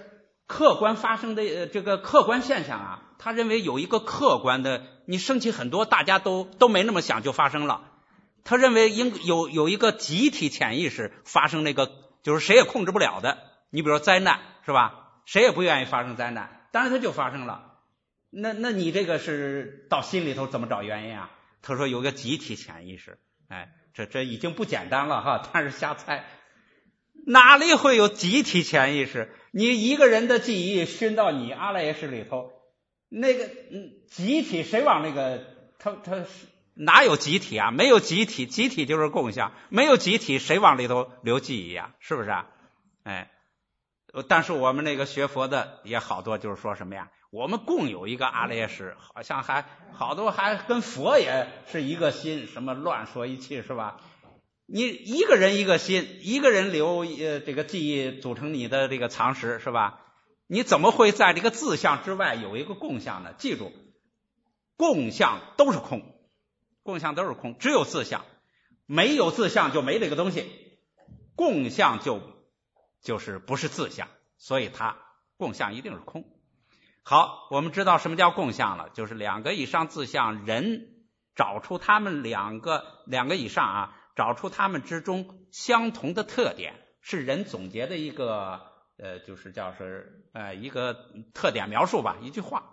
客观发生的这个客观现象啊，他认为有一个客观的，你生气很多，大家都没那么想就发生了。他认为有一个集体潜意识发生那个，就是谁也控制不了的。你比如说灾难是吧？谁也不愿意发生灾难，当然它就发生了。那你这个是到心里头怎么找原因啊？他说有个集体潜意识，哎，这已经不简单了哈，但是瞎猜。哪里会有集体潜意识？你一个人的记忆熏到你阿赖耶识里头，那个集体谁往那个他哪有集体啊？没有集体，集体就是共相，没有集体谁往里头留记忆啊？是不是啊？哎，但是我们那个学佛的也好多就是说什么呀？我们共有一个阿赖耶识，好像还好多还跟佛也是一个心，什么乱说一气是吧？你一个人一个心，一个人留这个记忆组成你的这个常识是吧？你怎么会在这个自相之外有一个共相呢？记住，共相都是空，共相都是空，只有自相，没有自相就没这个东西，共相就是不是自相，所以它共相一定是空。好，我们知道什么叫共相了，就是两个以上自相，人找出他们两个以上啊，找出他们之中相同的特点，是人总结的一个就是叫是一个特点描述吧，一句话。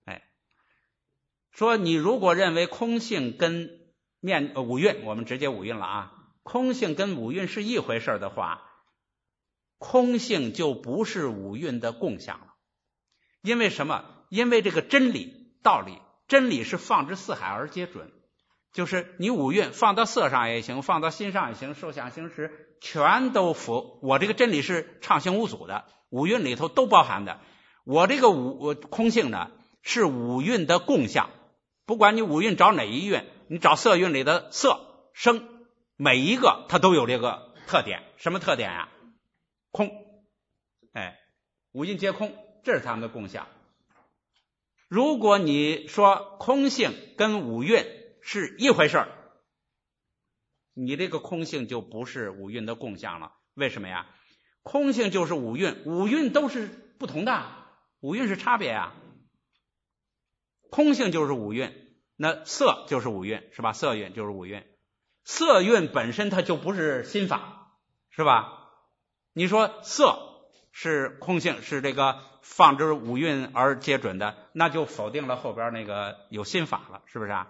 说你如果认为空性跟五蕴，我们直接五蕴了啊，空性跟五蕴是一回事的话，空性就不是五蕴的共相了。因为什么？因为这个真理道理，真理是放之四海而皆准，就是你五蕴放到色上也行，放到心上也行，受想行识全都符。我这个真理是畅行无阻的，五蕴里头都包含的。我这个空性呢是五蕴的共相，不管你五蕴找哪一蕴，你找色蕴里的色声，每一个它都有这个特点。什么特点呀？空，五蕴皆空，这是他们的共相。如果你说空性跟五蕴是一回事，你这个空性就不是五蕴的共相了。为什么呀？空性就是五蕴，五蕴都是不同的，五蕴是差别呀。空性就是五蕴，那色就是五蕴是吧？色蕴就是五蕴，色蕴本身它就不是心法是吧？你说色是空性，是这个放之五蕴而皆准的，那就否定了后边那个有心法了，是不是啊？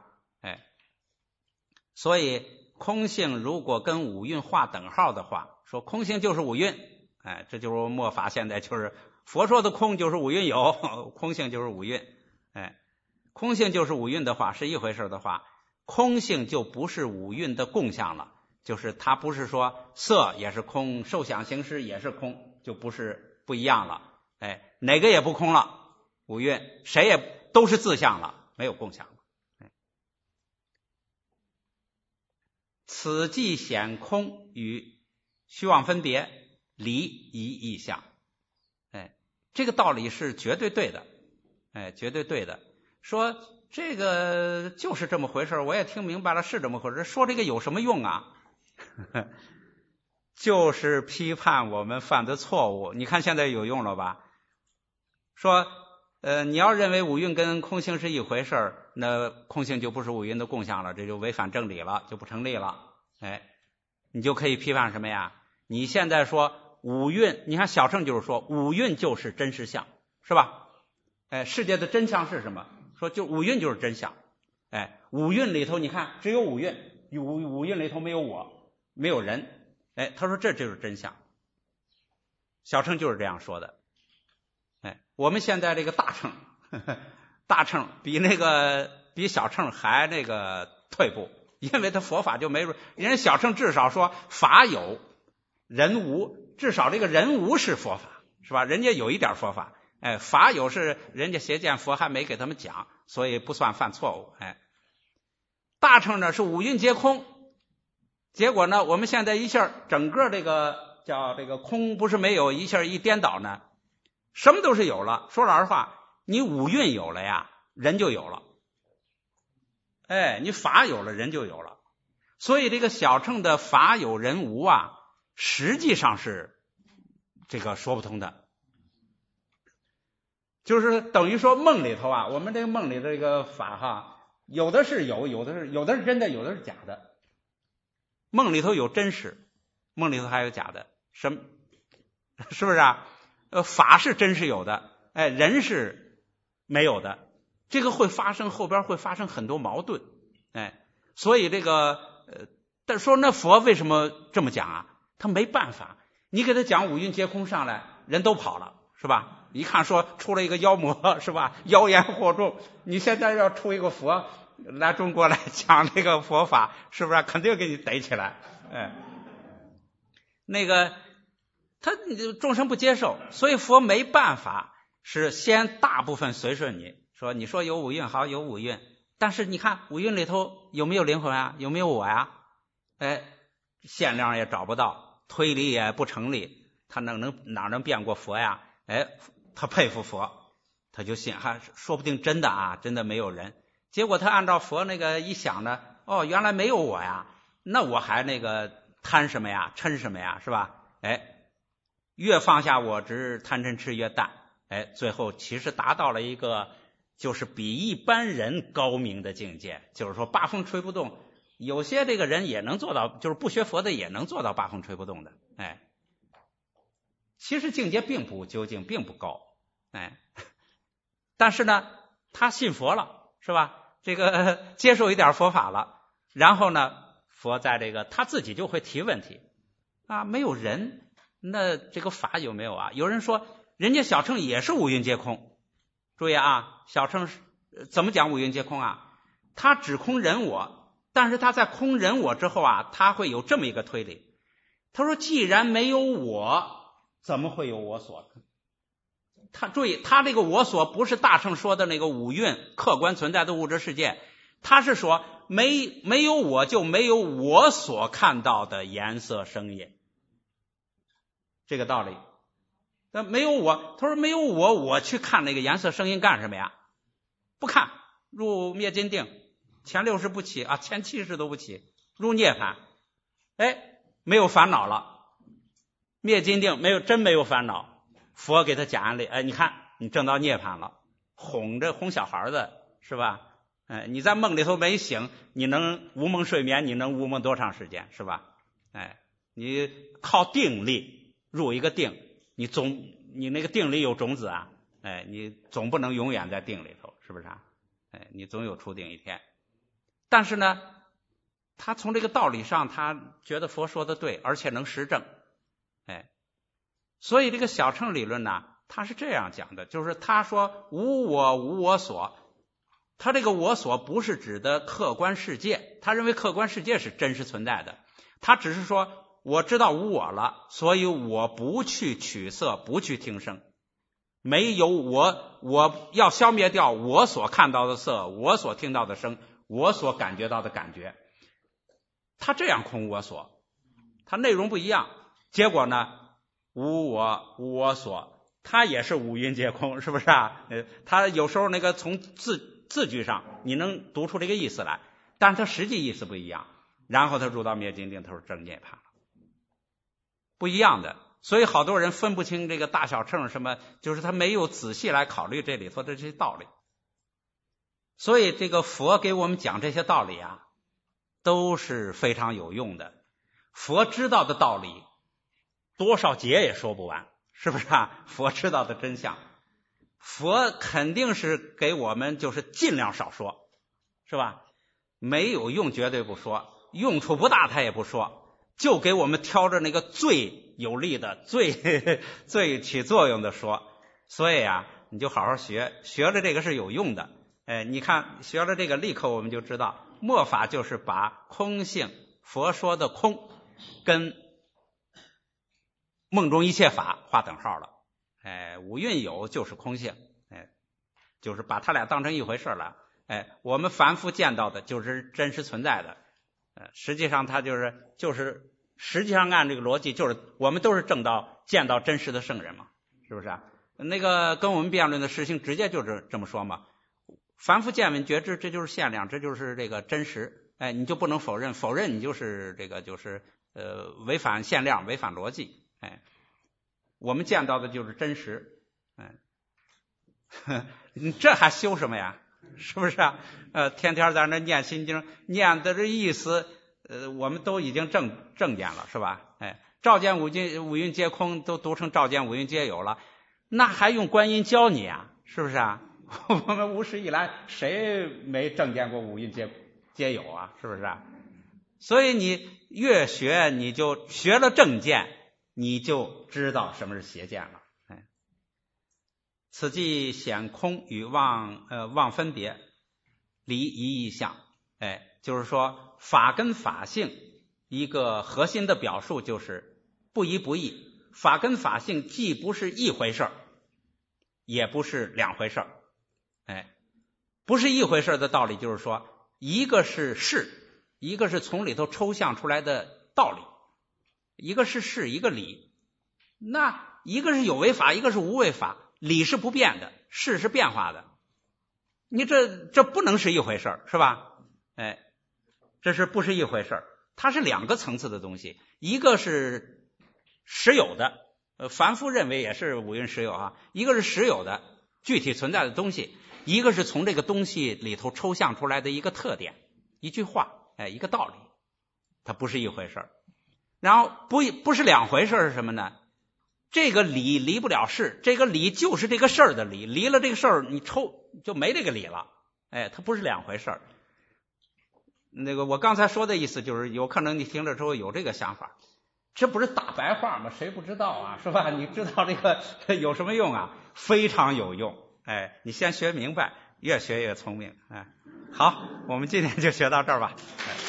所以空性如果跟五蕴划等号的话，说空性就是五蕴，这就是末法现在就是佛说的空就是五蕴有，空性就是五蕴，空性就是五蕴的话是一回事的话，空性就不是五蕴的共相了，就是它不是说色也是空，受想行识也是空，就不一样了。哪个也不空了，五蕴谁也都是自相了，没有共相了。此即显空与虚妄分别，离一异相。这个道理是绝对对的，绝对对的。说这个就是这么回事，我也听明白了，是这么回事，说这个有什么用啊？就是批判我们犯的错误。你看现在有用了吧？说你要认为五蕴跟空性是一回事，那空性就不是五蕴的共相了，这就违反正理了，就不成立了。你就可以批判什么呀？你现在说五蕴，你看小乘就是说五蕴就是真实相，是吧？世界的真相是什么？说就五蕴就是真相。五蕴里头你看只有五蕴，五蕴里头没有我，没有人。他说这就是真相。小乘就是这样说的。我们现在这个大乘，大乘比小乘还那个退步，因为他佛法就没人家小乘至少说法有人无，至少这个人无是佛法，是吧？人家有一点佛法。法有是人家邪见佛还没给他们讲，所以不算犯错误。大乘呢是五蕴皆空，结果呢我们现在一下整个这个叫这个空不是没有，一下一颠倒呢，什么都是有了。说老实话，你五蕴有了呀，人就有了。你法有了，人就有了。所以这个小乘的法有人无啊，实际上是这个说不通的。 就是等于说梦里头啊，我们这个梦里的这个法哈，有的是有的是真的，有的是假的。梦里头有真实，梦里头还有假的，是不是啊？法是真是有的，人是没有的，这个会发生，后边会发生很多矛盾，所以这个但说那佛为什么这么讲啊？他没办法，你给他讲五蕴皆空上来，人都跑了，是吧？一看说出了一个妖魔，是吧？妖言惑众，你现在要出一个佛来中国来讲这个佛法，是不是肯定给你逮起来？那个他众生不接受，所以佛没办法，是先大部分随顺你说，你说有五蕴好，有五蕴，但是你看五蕴里头有没有灵魂啊？有没有我呀？限量也找不到，推理也不成立，他哪能变过佛呀？他佩服佛，他就信，说不定真的啊，真的没有人。结果他按照佛那个一想呢，原来没有我呀，那我还那个贪什么呀，嗔什么呀，是吧？越放下我执，贪嗔痴越淡，最后其实达到了一个就是比一般人高明的境界，就是说八风吹不动。有些这个人也能做到，就是不学佛的也能做到八风吹不动的，其实境界并不究竟，并不高，但是呢，他信佛了，是吧？这个接受一点佛法了，然后呢，佛在这个他自己就会提问题啊，没有人，那这个法有没有啊？有人说，人家小乘也是五蕴皆空，注意啊，小乘怎么讲五蕴皆空啊？他只空人我，但是他在空人我之后啊，他会有这么一个推理，他说，既然没有我，怎么会有我所？他注意，他这个我所不是大乘说的那个五蕴客观存在的物质世界，他是说没有我就没有我所看到的颜色声音，这个道理。那没有我，他说没有我去看那个颜色声音干什么呀？不看，入灭尽定，前60不起啊，前70都不起，入涅槃，没有烦恼了，灭尽定真没有烦恼。佛给他讲案例，你看你证到涅槃了，哄小孩的是吧？你在梦里头没醒，你能无梦睡眠，你能无梦多长时间是吧？你靠定力入一个定，你那个定里有种子啊，你总不能永远在定里头，是不是啊？你总有出定一天。但是呢，他从这个道理上，他觉得佛说的对，而且能实证，所以这个小乘理论呢，他是这样讲的，就是他说无我无我所，他这个我所不是指的客观世界，他认为客观世界是真实存在的，他只是说我知道无我了，所以我不去取色，不去听声，没有我要消灭掉我所看到的色，我所听到的声，我所感觉到的感觉，他这样空我所，他内容不一样，结果呢无我无我所，他也是五蕴皆空，是不是啊？他有时候那个从字句上你能读出这个意思来，但是他实际意思不一样，然后他入到灭尽定，他说正涅槃了，不一样的。所以好多人分不清这个大小乘什么，就是他没有仔细来考虑这里头的这些道理。所以这个佛给我们讲这些道理啊，都是非常有用的。佛知道的道理多少节也说不完，是不是啊？佛知道的真相，佛肯定是给我们就是尽量少说，是吧？没有用绝对不说，用处不大他也不说，就给我们挑着那个最有利的最起作用的说。所以啊，你就好好学了这个是有用的。你看学了这个立刻我们就知道，末法就是把空性佛说的空跟梦中一切法划等号了。五蕴有就是空性，就是把它俩当成一回事了。我们凡夫见到的就是真实存在的，实际上它就是实际上按这个逻辑，就是我们都是见到真实的圣人嘛，是不是啊？那个跟我们辩论的实性直接就是这么说嘛。凡夫见闻觉知，这就是限量，这就是这个真实。你就不能否认你就是这个就是违反限量，违反逻辑。我们见到的就是真实。 你这还修什么呀？是不是啊？天天在那念心经，念的这意思，我们都已经正见了，是吧？哎，照见五蕴皆空都读成照见五蕴皆有了，那还用观音教你啊？是不是啊？我们无始以来谁没正见过五蕴皆有啊？是不是啊？所以你越学，你就学了正见，你就知道什么是邪见了。哎，此即显空与妄分别，离一义相。哎，就是说法跟法性一个核心的表述就是不一不异。法跟法性既不是一回事，也不是两回事。哎，不是一回事的道理就是说，一个是事，一个是从里头抽象出来的道理，一个是事，一个理。那一个是有为法，一个是无为法，理是不变的，事是变化的。你这不能是一回事，是吧？哎，这是不是一回事？它是两个层次的东西，一个是实有的，凡夫认为也是五蕴实有啊，一个是实有的具体存在的东西，一个是从这个东西里头抽象出来的一个特点，一句话，哎，一个道理，它不是一回事。然后不是两回事是什么呢？这个理离不了事，这个理就是这个事儿的理，离了这个事儿，你抽就没这个理了。哎，它不是两回事。那个我刚才说的意思就是，有可能你听了之后有这个想法，这不是大白话吗？谁不知道啊？是吧？你知道这个有什么用啊？非常有用。哎，你先学明白，越学越聪明。哎，好，我们今天就学到这儿吧。哎